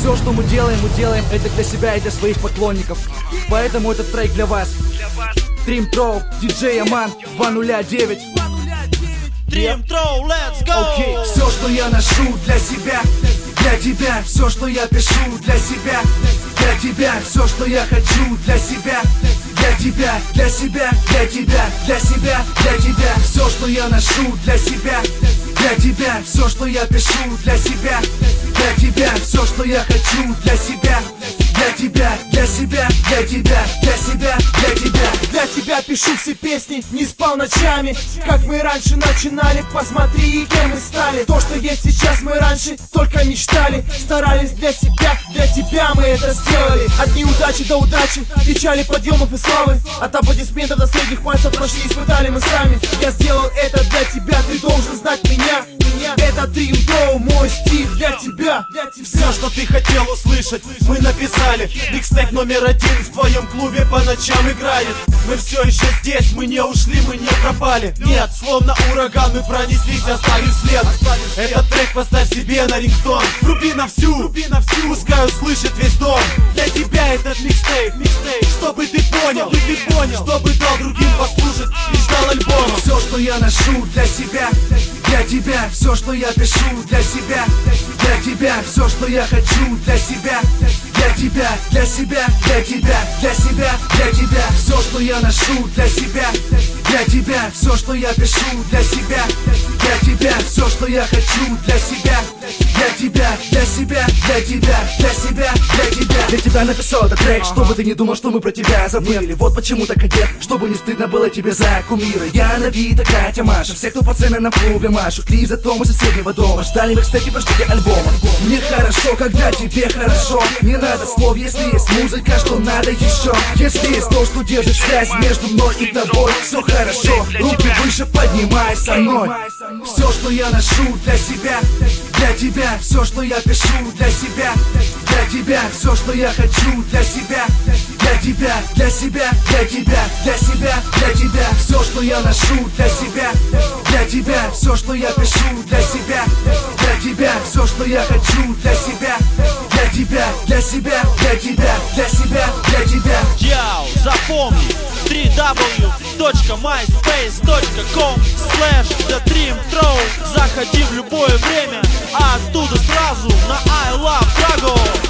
Все, что мы делаем это для себя и для своих поклонников. Поэтому этот трек для вас. Dream Throw, DJ Аман, 209. Dream Throw, let's go! Все, что я ношу для себя, для тебя. Все, что я пишу для себя, для тебя. Все, что я хочу для себя, для тебя, для себя, для тебя, для себя, для тебя. Все, что я ношу для себя, для тебя. Все, что я пишу для себя, для тебя. Все, что я хочу для себя, для тебя, для себя, для тебя, для себя, для тебя. Для тебя пишу все песни, не спал ночами. Как мы раньше начинали, посмотри, кем мы стали. То, что есть сейчас, мы раньше только мечтали. Старались для себя, для тебя мы это сделали. От неудачи до удачи, печали, подъемов и славы. От аплодисментов до средних пальцев прошли, испытали мы сами. Я сделал это для тебя, ты должен знать меня. Это Dream Throw, мой стиль для тебя. Все, что ты хотел услышать, мы написали. Микстейп номер 1 в твоем клубе по ночам играет. Мы все еще здесь, мы не ушли, мы не пропали. Нет, словно ураган мы пронеслись, оставив след. Этот трек поставь себе на рингтон. Вруби на всю, пускай услышит весь дом. Для тебя этот микстейп, чтобы ты понял, чтобы дал другим послушать и ждал альбома. Все, что я ношу для себя, для тебя. Все, что я пишу для себя, для тебя. Все, что я хочу для себя, для тебя, для себя, для тебя, для себя, для тебя. Все, что я ношу для себя, для тебя. Все, что я пишу для себя, для тебя. Все, что я хочу для себя, для тебя, для себя, для тебя, для себя, для тебя. Для тебя написал этот трек, чтобы ты не думал, что мы про тебя забыли. Вот почему так одет, чтобы не стыдно было тебе за кумира. Я Навита, Катя, Маша, все, кто пацаны на клубе машут. Лиза, Тома, соседнего дома, ждали микстейпы, прождите альбома. Мне хорошо, когда тебе хорошо. Не надо слов, если есть музыка, что надо еще. Если есть то, что держит связь между мной и тобой, все хорошо, руки выше поднимай со мной. Все, что я ношу для себя, для тебя. Все, что я пишу для себя, для тебя. Все, что я хочу для себя, для тебя, для себя, для тебя, для себя, для тебя. Все, что я ношу для себя, для тебя. Все, что я пишу для себя, для тебя. Все, что я хочу для себя, для тебя, для себя, для тебя, для себя, для тебя. Яу, запомни, www.myspace.com/TheDreamThrow. Заходи в любое время, а оттуда сразу на I Love Drago.